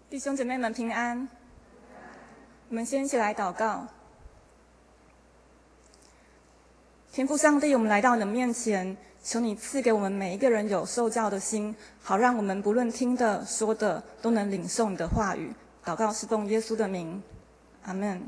弟兄姐妹们平安。我们先一起来祷告。天父上帝，我们来到你的面前，求你赐给我们每一个人有受教的心，好让我们不论听的说的都能领受你的话语。祷告是奉耶稣的名，阿们。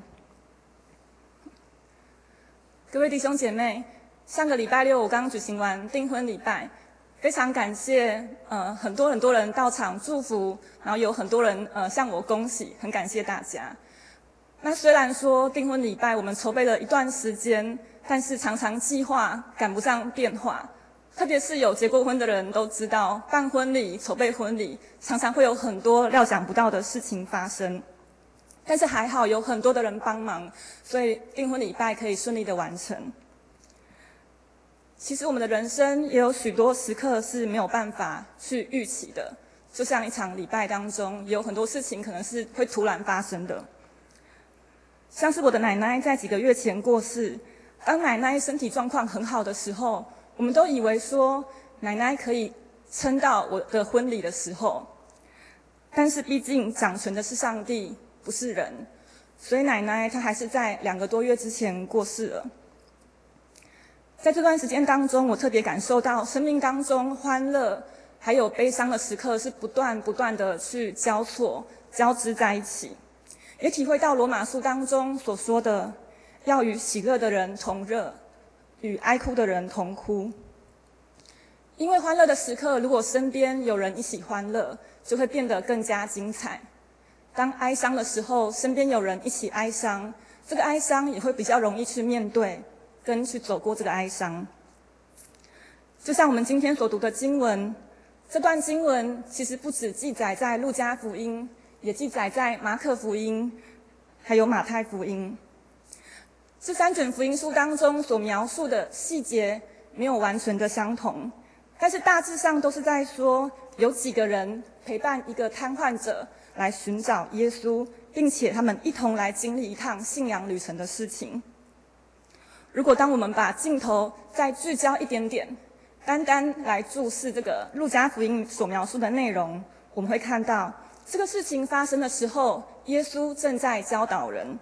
各位弟兄姐妹，上个礼拜六我刚举行完订婚礼拜，非常感谢很多人到场祝福，然后有很多人向我恭喜，很感谢大家。那虽然说订婚礼拜我们筹备了一段时间，但是常常计划赶不上变化，特别是有结过婚的人都知道，办婚礼、筹备婚礼常常会有很多料想不到的事情发生。但是还好有很多的人帮忙，所以订婚礼拜可以顺利的完成。其实我们的人生也有许多时刻是没有办法去预期的，就像一场礼拜当中，也有很多事情可能是会突然发生的。像是我的奶奶在几个月前过世，当奶奶身体状况很好的时候，我们都以为说奶奶可以撑到我的婚礼的时候，但是毕竟掌权的是上帝，不是人，所以奶奶她还是在2个多月之前过世了。在这段时间当中，我特别感受到生命当中欢乐还有悲伤的时刻是不断的去交错交织在一起，也体会到罗马书当中所说的，要与喜乐的人同乐，与哀哭的人同哭。因为欢乐的时刻，如果身边有人一起欢乐，就会变得更加精彩。当哀伤的时候，身边有人一起哀伤，这个哀伤也会比较容易去面对跟去走过这个哀伤。就像我们今天所读的经文，这段经文其实不只记载在路加福音，也记载在马可福音还有马太福音。这3卷福音书当中所描述的细节没有完全的相同，但是大致上都是在说有几个人陪伴一个瘫痪者来寻找耶稣，并且他们一同来经历一趟信仰旅程的事情。如果当我们把镜头再聚焦一点点，单单来注视这个路加福音所描述的内容，我们会看到这个事情发生的时候，耶稣正在教导人。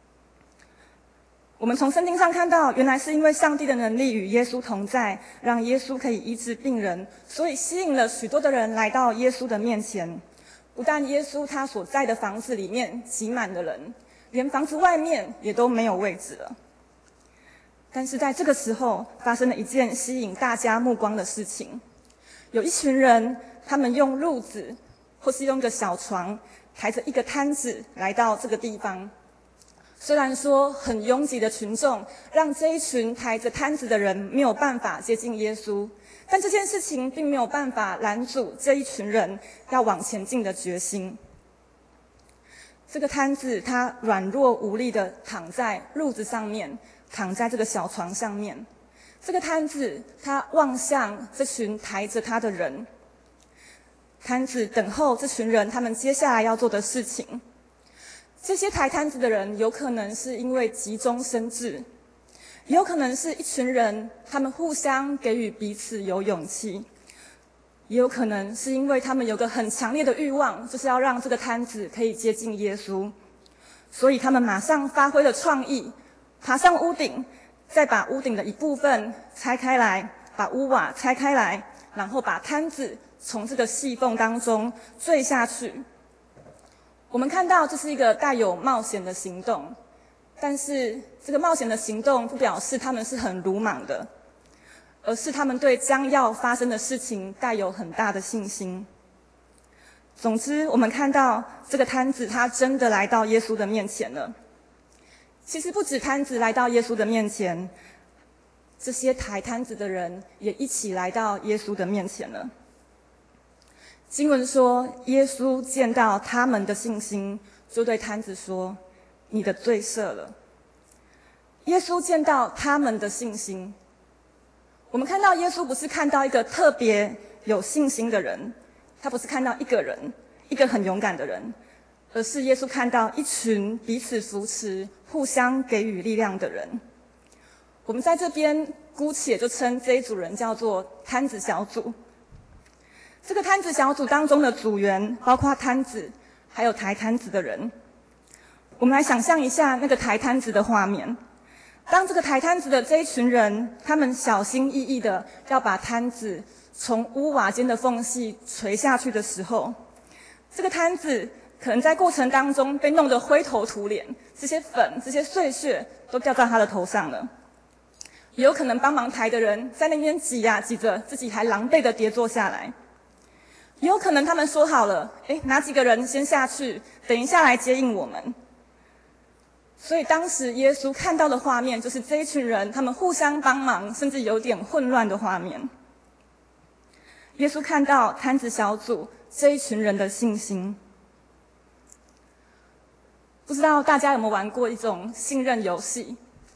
我们从圣经上看到，原来是因为上帝的能力与耶稣同在，让耶稣可以医治病人，所以吸引了许多的人来到耶稣的面前。不但耶稣他所在的房子里面挤满了人，连房子外面也都没有位置了。但是在这个时候，发生了一件吸引大家目光的事情。有一群人，他们用褥子或是用一个小床抬着一个摊子来到这个地方。虽然说很拥挤的群众让这一群抬着摊子的人没有办法接近耶稣，但这件事情并没有办法拦阻这一群人要往前进的决心。这个摊子他软弱无力地躺在褥子上面，躺在这个小床上面。这个摊子他望向这群抬着他的人，摊子等候这群人他们接下来要做的事情。这些抬摊子的人有可能是因为急中生智，也有可能是一群人他们互相给予彼此有勇气，也有可能是因为他们有个很强烈的欲望，就是要让这个摊子可以接近耶稣，所以他们马上发挥了创意，爬上屋顶，再把屋顶的一部分拆开来，把屋瓦拆开来，然后把摊子从这个细缝当中坠下去。我们看到这是一个带有冒险的行动，但是这个冒险的行动不表示他们是很鲁莽的，而是他们对将要发生的事情带有很大的信心。总之，我们看到这个摊子他真的来到耶稣的面前了。其实不止摊子来到耶稣的面前，这些抬摊子的人也一起来到耶稣的面前了。经文说，耶稣见到他们的信心，就对摊子说：“你的罪赦了。”耶稣见到他们的信心，我们看到耶稣不是看到一个特别有信心的人，他不是看到一个人，一个很勇敢的人，而是耶稣看到一群彼此扶持、互相给予力量的人。我们在这边姑且就称这一组人叫做摊子小组。这个摊子小组当中的组员包括摊子， 还有抬摊子的人。我们来想象一下那个抬摊子的画面。当这个抬摊子的这一群人，他们小心翼翼的要把摊子从屋瓦间的缝隙垂下去的时候，这个摊子可能在过程当中被弄得灰头土脸，这些粉、这些碎屑都掉在他的头上了。也有可能帮忙抬的人在那边挤呀挤着，自己还狼狈的跌坐下来。也有可能他们说好了，哪几个人先下去，等一下来接应我们。所以当时耶稣看到的画面，就是这一群人他们互相帮忙，甚至有点混乱的画面。耶稣看到摊子小组这一群人的信心。不知道大家有没有玩过一种信任游戏？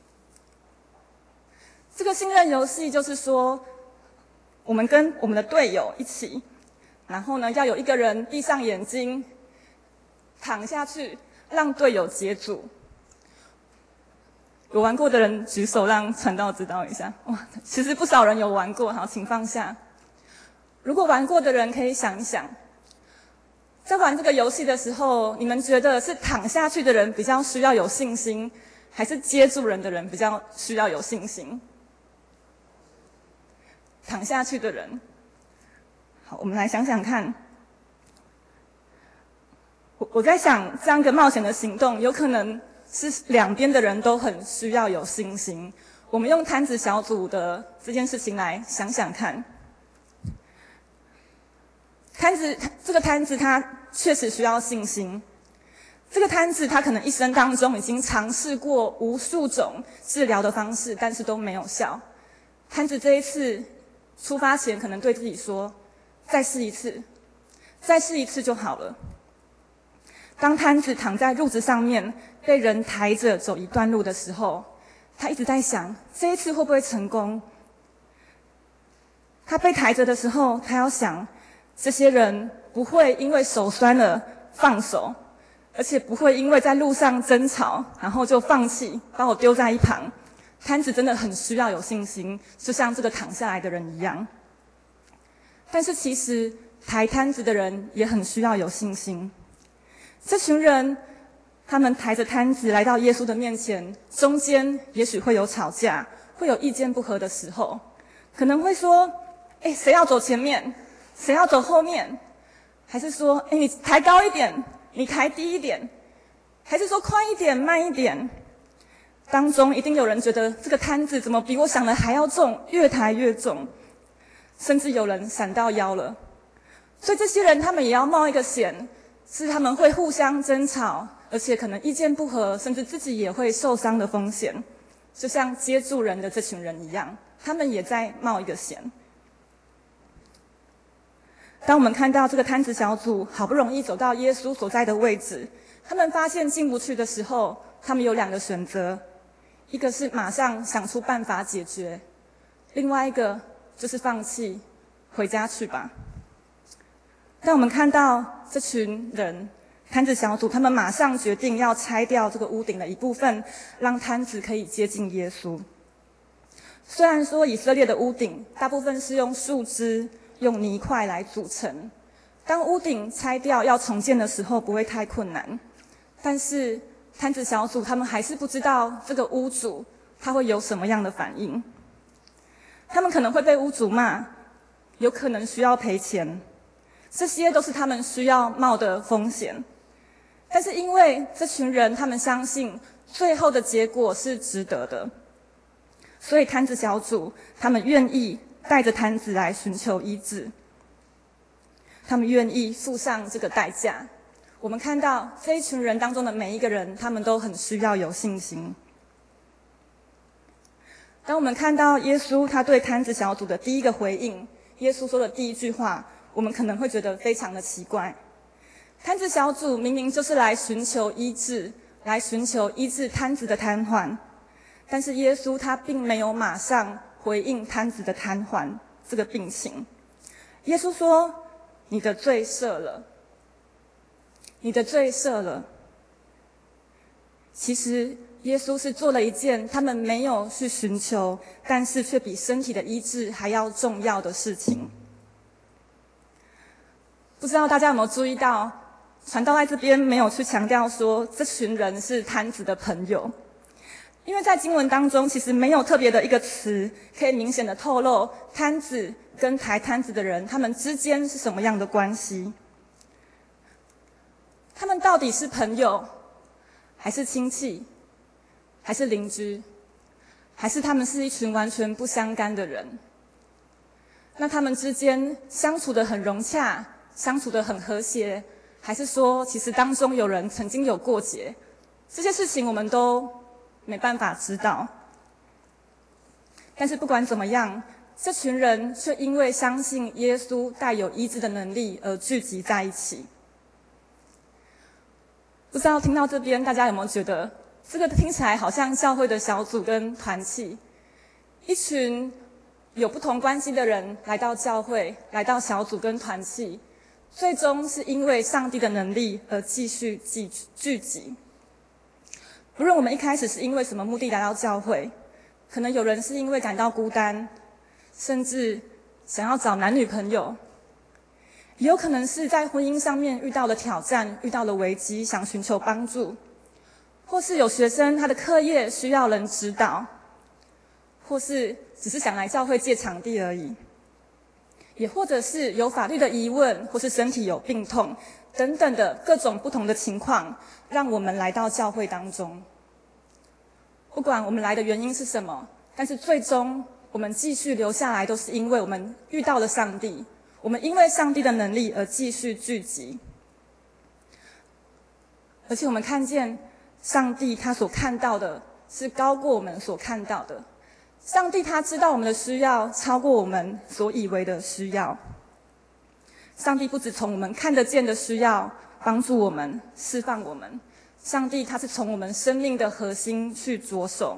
这个信任游戏就是说，我们跟我们的队友一起，然后呢，要有一个人闭上眼睛，躺下去，让队友接住。有玩过的人举手，让传道知道一下。哇，其实不少人有玩过，好，请放下。如果玩过的人可以想一想，在玩这个游戏的时候，你们觉得是躺下去的人比较需要有信心，还是接住人的人比较需要有信心？躺下去的人。好，我们来想想看。我在想，这样一个冒险的行动，有可能是两边的人都很需要有信心。我们用摊子小组的这件事情来想想看。这个摊子它确实需要信心。这个摊子他可能一生当中已经尝试过无数种治疗的方式，但是都没有效。摊子这一次出发前可能对自己说，再试一次，再试一次就好了。当摊子躺在褥子上面被人抬着走一段路的时候，他一直在想，这一次会不会成功？他被抬着的时候，他要想，这些人不会因为手酸了放手，而且不会因为在路上争吵，然后就放弃，把我丢在一旁。摊子真的很需要有信心，就像这个躺下来的人一样。但是其实抬摊子的人也很需要有信心。这群人，他们抬着摊子来到耶稣的面前，中间也许会有吵架，会有意见不合的时候，可能会说，谁要走前面，谁要走后面，还是说，你抬高一点，你抬低一点，还是说宽一点，慢一点。当中一定有人觉得这个摊子怎么比我想的还要重，越抬越重，甚至有人闪到腰了。所以这些人他们也要冒一个险，是他们会互相争吵，而且可能意见不合，甚至自己也会受伤的风险。就像接住人的这群人一样，他们也在冒一个险。当我们看到这个摊子小组好不容易走到耶稣所在的位置，他们发现进不去的时候，他们有两个选择，一个是马上想出办法解决，另外一个就是放弃，回家去吧。当我们看到这群人，摊子小组，他们马上决定要拆掉这个屋顶的一部分，让摊子可以接近耶稣。虽然说以色列的屋顶大部分是用树枝、用泥块来组成，当屋顶拆掉要重建的时候不会太困难，但是摊子小组他们还是不知道这个屋主他会有什么样的反应。他们可能会被屋主骂，有可能需要赔钱，这些都是他们需要冒的风险。但是因为这群人他们相信最后的结果是值得的，所以摊子小组他们愿意带着摊子来寻求医治，他们愿意付上这个代价。我们看到这一群人当中的每一个人，他们都很需要有信心。当我们看到耶稣他对摊子小组的第一个回应，耶稣说的第一句话，我们可能会觉得非常的奇怪。摊子小组明明就是来寻求医治，来寻求医治摊子的瘫痪，但是耶稣他并没有马上回应摊子的瘫痪这个病情。耶稣说：“你的罪赦了，你的罪赦了。”其实耶稣是做了一件他们没有去寻求，但是却比身体的医治还要重要的事情。不知道大家有没有注意到， 传道在这边没有去强调说这群人是摊子的朋友，因为在经文当中其实没有特别的一个词可以明显的透露摊子跟抬摊子的人他们之间是什么样的关系。他们到底是朋友，还是亲戚，还是邻居，还是他们是一群完全不相干的人？那他们之间相处得很融洽，相处得很和谐，还是说其实当中有人曾经有过节？这些事情我们都没办法知道。但是不管怎么样，这群人却因为相信耶稣带有医治的能力而聚集在一起。不知道听到这边大家有没有觉得这个听起来好像教会的小组跟团契，一群有不同关系的人来到教会，来到小组跟团契，最终是因为上帝的能力而继续聚集。不论我们一开始是因为什么目的来到教会，可能有人是因为感到孤单，甚至想要找男女朋友，也有可能是在婚姻上面遇到了挑战，遇到了危机，想寻求帮助，或是有学生他的课业需要人指导，或是只是想来教会借场地而已，也或者是有法律的疑问，或是身体有病痛等等的各种不同的情况，让我们来到教会当中。不管我们来的原因是什么，但是最终我们继续留下来，都是因为我们遇到了上帝，我们因为上帝的能力而继续聚集。而且我们看见上帝他所看到的是高过我们所看到的，上帝他知道我们的需要超过我们所以为的需要。上帝不只从我们看得见的需要帮助我们，释放我们，上帝他是从我们生命的核心去着手。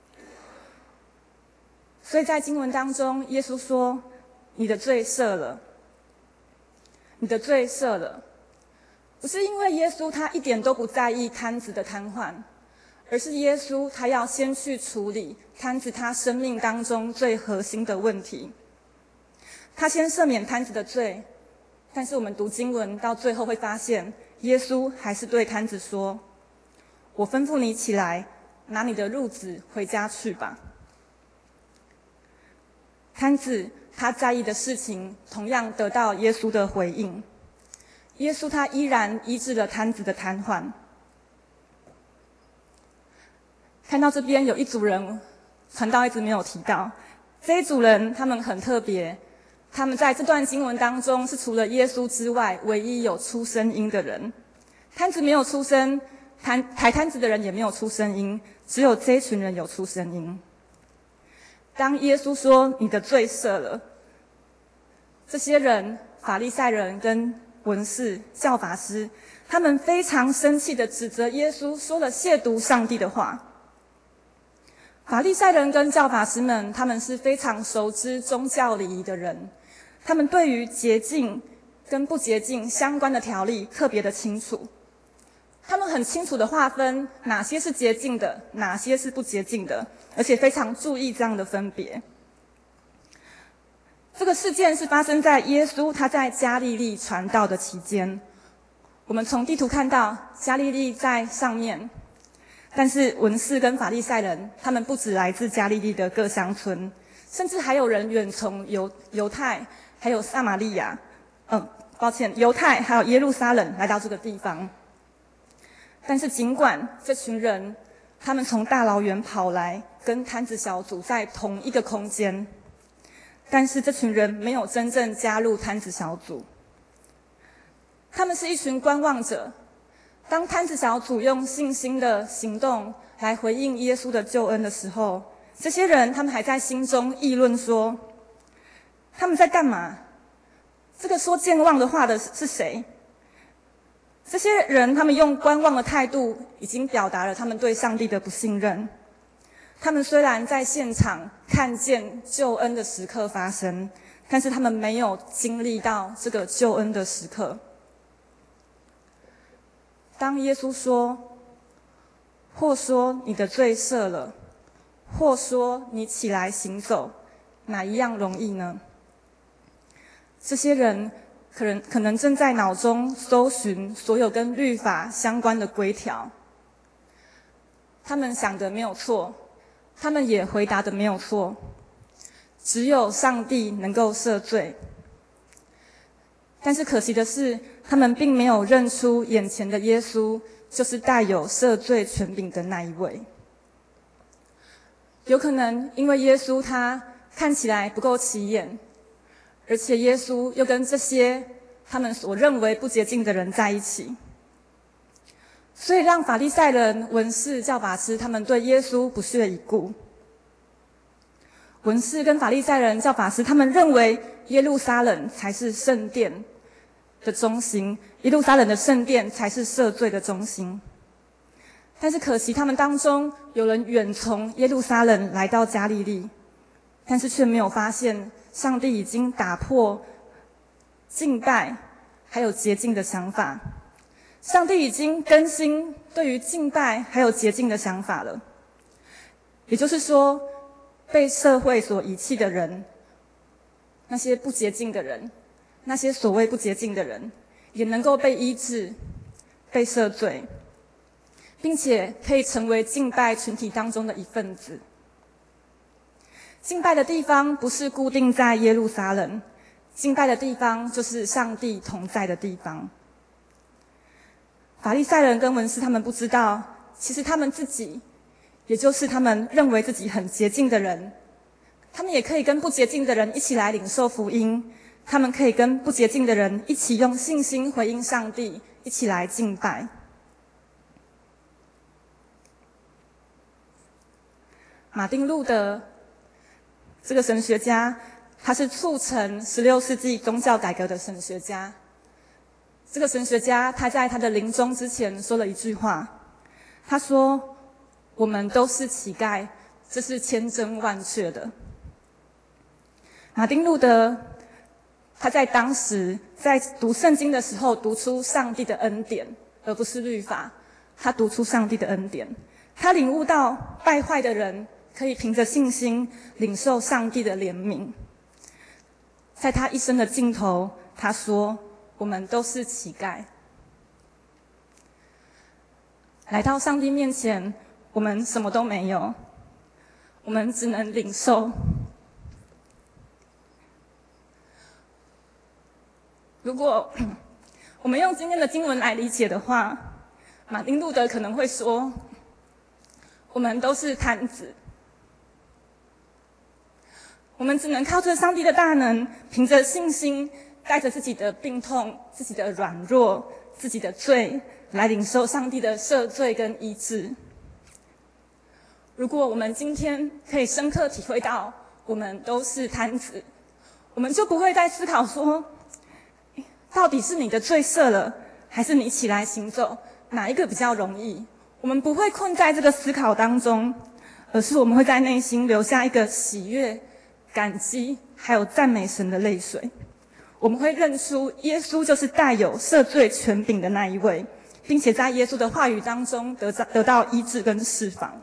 所以在经文当中，耶稣说：“你的罪赦了，你的罪赦了。”不是因为耶稣他一点都不在意摊子的瘫痪，而是耶稣他要先去处理摊子他生命当中最核心的问题。他先赦免摊子的罪，但是我们读经文到最后会发现，耶稣还是对摊子说：“我吩咐你起来，拿你的褥子回家去吧。”摊子他在意的事情同样得到耶稣的回应，耶稣他依然医治了摊子的瘫痪。看到这边有一组人，传道一直没有提到，这一组人他们很特别，他们在这段经文当中是除了耶稣之外唯一有出声音的人。摊子没有出声，抬摊子的人也没有出声音，只有这一群人有出声音。当耶稣说你的罪赦了，这些人法利赛人跟文士教法师，他们非常生气地指责耶稣说了亵渎上帝的话。法利赛人跟教法师们，他们是非常熟知宗教礼仪的人，他们对于洁净跟不洁净相关的条例特别的清楚，他们很清楚地划分哪些是洁净的，哪些是不洁净的，而且非常注意这样的分别。这个事件是发生在耶稣他在加利利传道的期间。我们从地图看到加利利在上面，但是文士跟法利赛人他们不只来自加利利的各乡村，甚至还有人远从犹太还有撒玛利亚犹太还有耶路撒冷来到这个地方。但是尽管这群人他们从大老远跑来跟摊子小组在同一个空间，但是这群人没有真正加入摊子小组，他们是一群观望者。当摊子小组用信心的行动来回应耶稣的救恩的时候，这些人他们还在心中议论说，他们在干嘛？这个说健忘的话的是谁？这些人他们用观望的态度已经表达了他们对上帝的不信任。他们虽然在现场看见救恩的时刻发生，但是他们没有经历到这个救恩的时刻。当耶稣说，或说你的罪赦了，或说你起来行走，哪一样容易呢？这些人可能正在脑中搜寻所有跟律法相关的规条。他们想的没有错，他们也回答的没有错，只有上帝能够赦罪。但是可惜的是，他们并没有认出眼前的耶稣就是带有赦罪权柄的那一位。有可能因为耶稣他看起来不够起眼，而且耶稣又跟这些他们所认为不洁净的人在一起，所以让法利赛人、文士、教法师他们对耶稣不屑一顾。文士跟法利赛人、教法师他们认为耶路撒冷才是圣殿的中心，耶路撒冷的圣殿才是赦罪的中心。但是可惜他们当中有人远从耶路撒冷来到加利利，但是却没有发现上帝已经打破敬拜还有洁净的想法。上帝已经更新对于敬拜还有洁净的想法了。也就是说，被社会所遗弃的人，那些不洁净的人，那些所谓不洁净的人，也能够被医治、被赦罪，并且可以成为敬拜群体当中的一份子。敬拜的地方不是固定在耶路撒冷，敬拜的地方就是上帝同在的地方。法利赛人跟文士他们不知道，其实他们自己，也就是他们认为自己很洁净的人，他们也可以跟不洁净的人一起来领受福音，他们可以跟不洁净的人一起用信心回应上帝，一起来敬拜。马丁路德这个神学家，他是促成16世纪宗教改革的神学家。这个神学家他在他的临终之前说了一句话，他说：“我们都是乞丐，这是千真万确的。”马丁路德他在当时在读圣经的时候，读出上帝的恩典，而不是律法。他读出上帝的恩典，他领悟到败坏的人可以凭着信心领受上帝的怜悯。在他一生的尽头，他说：“我们都是乞丐。”来到上帝面前，我们什么都没有，我们只能领受。如果我们用今天的经文来理解的话，马丁路德可能会说：“我们都是瘫子。”我们只能靠着上帝的大能，凭着信心，带着自己的病痛、自己的软弱、自己的罪，来领受上帝的赦罪跟医治。如果我们今天可以深刻体会到我们都是瘫子，我们就不会再思考说，到底是你的罪赦了，还是你起来行走，哪一个比较容易？我们不会困在这个思考当中，而是我们会在内心留下一个喜悦、感激还有赞美神的泪水。我们会认出耶稣就是带有赦罪权柄的那一位，并且在耶稣的话语当中得到医治跟释放。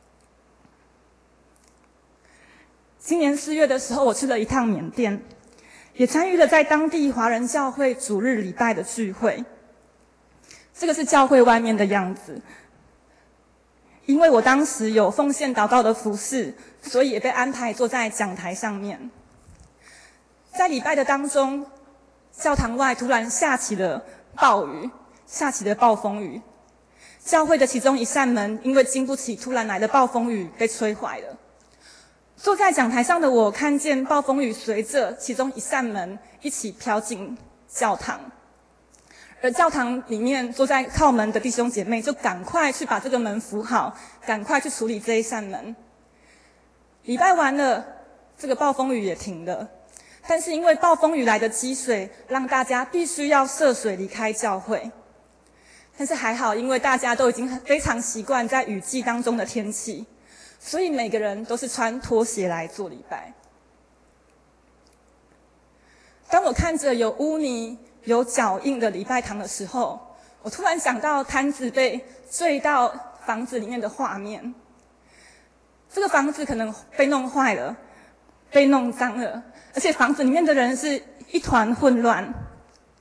今年4月的时候，我去了一趟缅甸，也参与了在当地华人教会主日礼拜的聚会。这个是教会外面的样子。因为我当时有奉献祷告的服事，所以也被安排坐在讲台上面。在礼拜的当中，教堂外突然下起了暴雨，下起了暴风雨。教会的其中一扇门因为经不起突然来的暴风雨被吹坏了。坐在讲台上的我看见暴风雨随着其中一扇门一起飘进教堂，而教堂里面坐在靠门的弟兄姐妹就赶快去把这个门扶好，赶快去处理这一扇门。礼拜完了，这个暴风雨也停了，但是因为暴风雨来的积水，让大家必须要涉水离开教会。但是还好，因为大家都已经非常习惯在雨季当中的天气，所以每个人都是穿拖鞋来做礼拜。当我看着有污泥、有脚印的礼拜堂的时候，我突然想到摊子被坠到房子里面的画面。这个房子可能被弄坏了，被弄脏了，而且房子里面的人是一团混乱。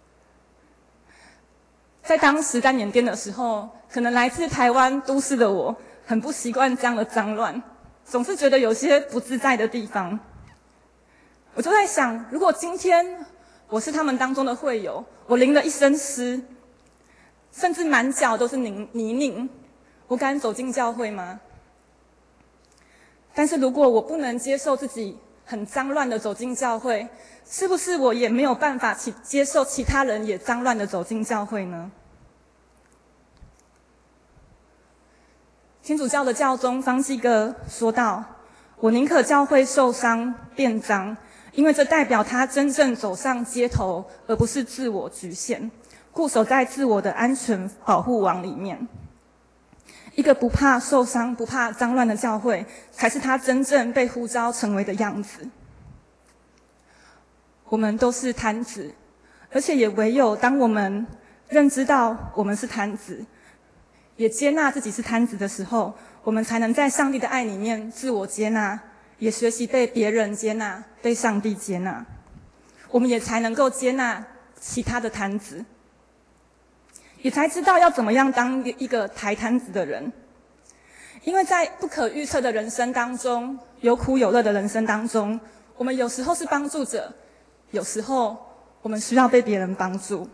在当时在缅甸的时候，可能来自台湾都市的我，很不习惯这样的脏乱，总是觉得有些不自在的地方。我就在想，如果今天我是他们当中的会友，我淋了一身湿，甚至满脚都是泥泞，我敢走进教会吗？但是如果我不能接受自己很脏乱的走进教会，是不是我也没有办法接受其他人也脏乱的走进教会呢？天主教的教宗方济各说道：“我宁可教会受伤变脏，因为这代表他真正走上街头，而不是自我局限，固守在自我的安全保护网里面。一个不怕受伤、不怕脏乱的教会，才是他真正被呼召成为的样子。”我们都是摊子，而且也唯有当我们认知到我们是摊子，也接纳自己是摊子的时候，我们才能在上帝的爱里面自我接纳，也学习被别人接纳，被上帝接纳。我们也才能够接纳其他的摊子，也才知道要怎么样当一个抬摊子的人。因为在不可预测的人生当中，有苦有乐的人生当中，我们有时候是帮助者，有时候我们需要被别人帮助。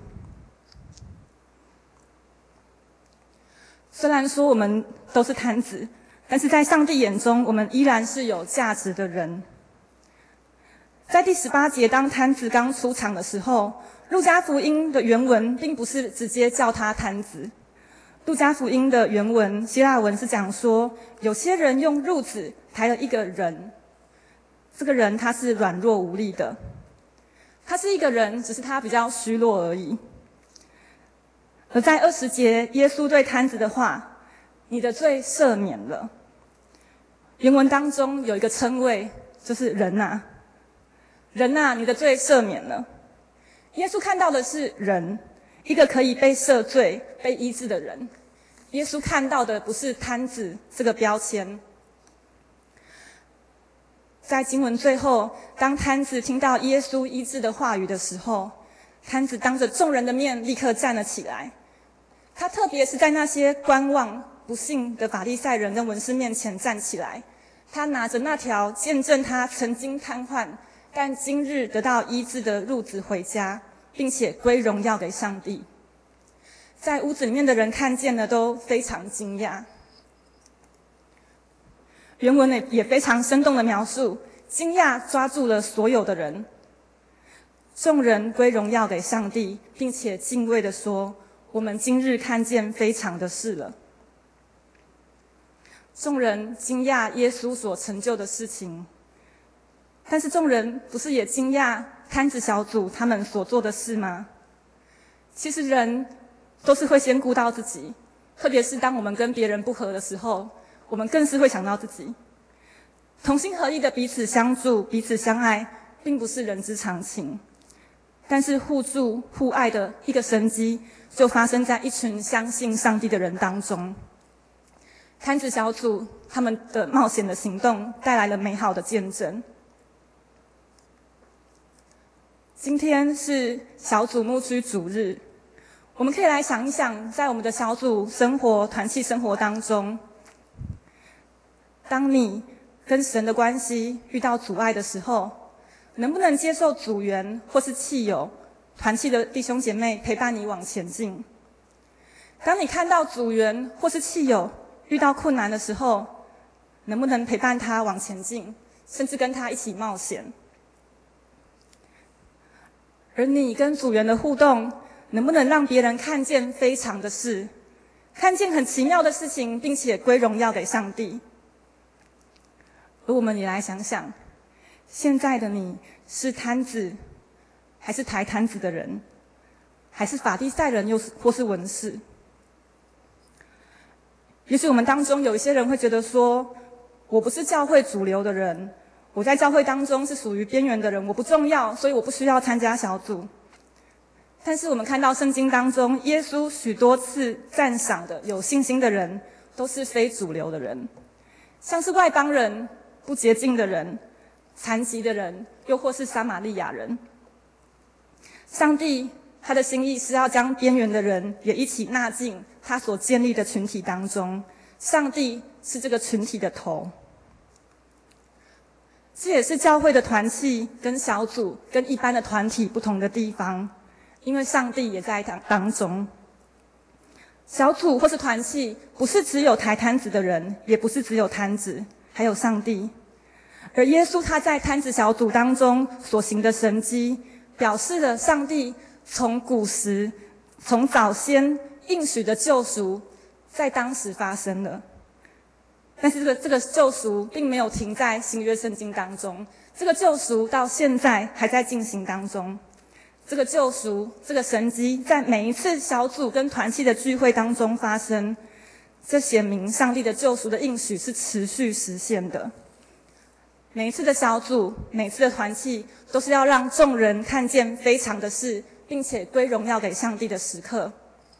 虽然说我们都是摊子，但是在上帝眼中，我们依然是有价值的人。在第18节，当摊子刚出场的时候，路加福音的原文并不是直接叫他摊子。路加福音的原文希腊文是讲说，有些人用褥子抬了一个人，这个人他是软弱无力的，他是一个人，只是他比较虚弱而已。而在20节，耶稣对摊子的话：“你的罪赦免了。”原文当中有一个称谓，就是人啊，人啊，你的罪赦免了。耶稣看到的是人，一个可以被赦罪、被医治的人。耶稣看到的不是摊子这个标签。在经文最后，当摊子听到耶稣医治的话语的时候，摊子当着众人的面立刻站了起来。他特别是在那些观望不信的法利赛人跟文士面前站起来，他拿着那条见证他曾经瘫痪，但今日得到医治的褥子回家，并且归荣耀给上帝。在屋子里面的人看见了都非常惊讶。原文也非常生动的描述，惊讶抓住了所有的人。众人归荣耀给上帝，并且敬畏地说：“我们今日看见非常的事了。”众人惊讶耶稣所成就的事情，但是众人不是也惊讶摊子小组他们所做的事吗？其实人都是会先顾到自己，特别是当我们跟别人不合的时候，我们更是会想到自己。同心合意的彼此相助、彼此相爱，并不是人之常情。但是互助互爱的一个神迹，就发生在一群相信上帝的人当中。摊子小组他们的冒险的行动带来了美好的见证。今天是小组牧区主日，我们可以来想一想，在我们的小组生活、团契生活当中，当你跟神的关系遇到阻碍的时候，能不能接受组员或是契友、团契的弟兄姐妹陪伴你往前进？当你看到组员或是契友遇到困难的时候，能不能陪伴他往前进，甚至跟他一起冒险？而你跟组员的互动，能不能让别人看见非常的事，看见很奇妙的事情，并且归荣耀给上帝？而我们也来想想，现在的你是摊子，还是抬摊子的人，还是法利赛人，或是文士？也许我们当中有一些人会觉得说，我不是教会主流的人，我在教会当中是属于边缘的人，我不重要，所以我不需要参加小组。但是我们看到圣经当中，耶稣许多次赞赏的有信心的人，都是非主流的人，像是外邦人、不洁净的人、残疾的人，又或是撒玛利亚人。上帝他的心意是要将边缘的人也一起纳进他所建立的群体当中。上帝是这个群体的头。这也是教会的团契跟小组跟一般的团体不同的地方，因为上帝也在当中。小组或是团契不是只有抬摊子的人，也不是只有摊子，还有上帝。而耶稣他在摊子小组当中所行的神迹，表示了上帝从古时从早先应许的救赎在当时发生了。但是这个救赎并没有停在新约圣经当中，这个救赎到现在还在进行当中。这个救赎，这个神迹，在每一次小组跟团契的聚会当中发生，这显明上帝的救赎的应许是持续实现的。每一次的小组，每一次的团契，都是要让众人看见非常的事，并且归荣耀给上帝的时刻。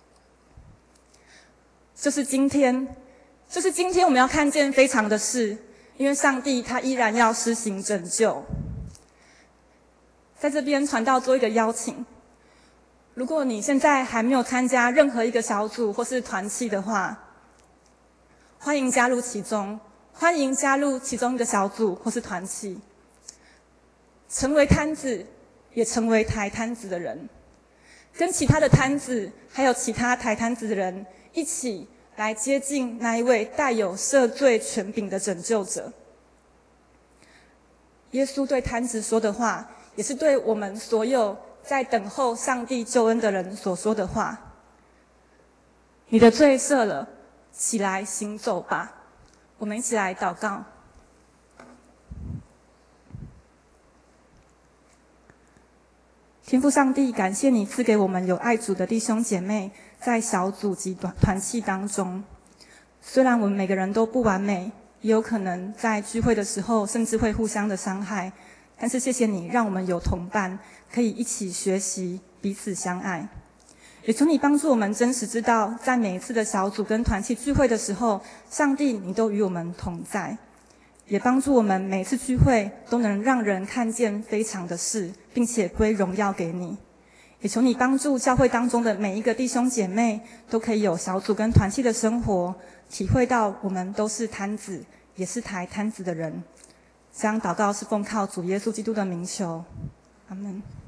就是今天我们要看见非常的事，因为上帝他依然要施行拯救。在这边传道做一个邀请，如果你现在还没有参加任何一个小组或是团契的话，欢迎加入其中，欢迎加入其中一个小组或是团契，成为摊子，也成为抬摊子的人，跟其他的摊子还有其他抬摊子的人一起来接近那一位带有赦罪权柄的拯救者。耶稣对摊子说的话，也是对我们所有在等候上帝救恩的人所说的话。你的罪赦了，起来行走吧。我们一起来祷告。天父上帝，感谢你赐给我们有爱主的弟兄姐妹，在小组及团契当中。虽然我们每个人都不完美，也有可能在聚会的时候甚至会互相的伤害，但是谢谢你让我们有同伴，可以一起学习，彼此相爱。也求你帮助我们真实知道，在每一次的小组跟团契聚会的时候，上帝你都与我们同在，也帮助我们每次聚会都能让人看见非常的事，并且归荣耀给你。也求你帮助教会当中的每一个弟兄姐妹，都可以有小组跟团契的生活，体会到我们都是摊子，也是抬摊子的人。这样祷告是奉靠主耶稣基督的名求，阿们。